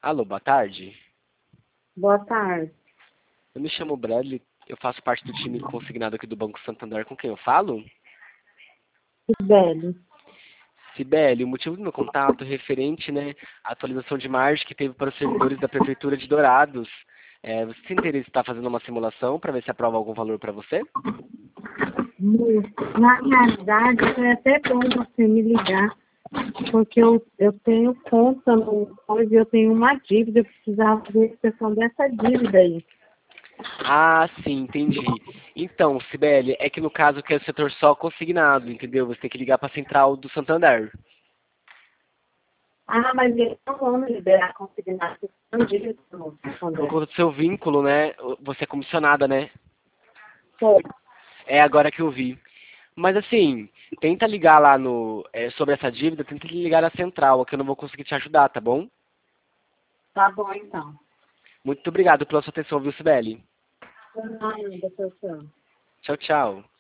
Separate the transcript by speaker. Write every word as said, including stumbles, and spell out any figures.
Speaker 1: Alô, boa tarde.
Speaker 2: Boa tarde.
Speaker 1: Eu me chamo Bradley, eu faço parte do time consignado aqui do Banco Santander. Com quem eu falo?
Speaker 2: Sibeli.
Speaker 1: Sibeli, o motivo do meu contato é referente, né, à atualização de margem que teve para os servidores da Prefeitura de Dourados. É, você tem interesse em estar fazendo uma simulação para ver se aprova algum valor para você?
Speaker 2: Muito. Na realidade, foi até bom você me ligar, porque eu, eu tenho conta no coisa e eu tenho uma dívida, eu precisava ver a questão dessa dívida aí.
Speaker 1: Ah, sim, entendi. Então, Sibeli, é que no caso que é o setor só consignado, entendeu? Você tem que ligar para a central do Santander.
Speaker 2: Ah, mas eles não vão me liberar consignado, porque eu tenho dívida no
Speaker 1: Por
Speaker 2: Santander.
Speaker 1: conta do seu vínculo, né? Você é comissionada, né?
Speaker 2: Foi.
Speaker 1: É agora que eu vi. Mas assim, tenta ligar lá no. É, sobre essa dívida, tenta ligar na central, que eu não vou conseguir te ajudar, tá bom?
Speaker 2: Tá bom, então.
Speaker 1: Muito obrigado pela sua atenção, viu, Sibeli?
Speaker 2: Não, ainda, pessoal.
Speaker 1: Tchau, tchau.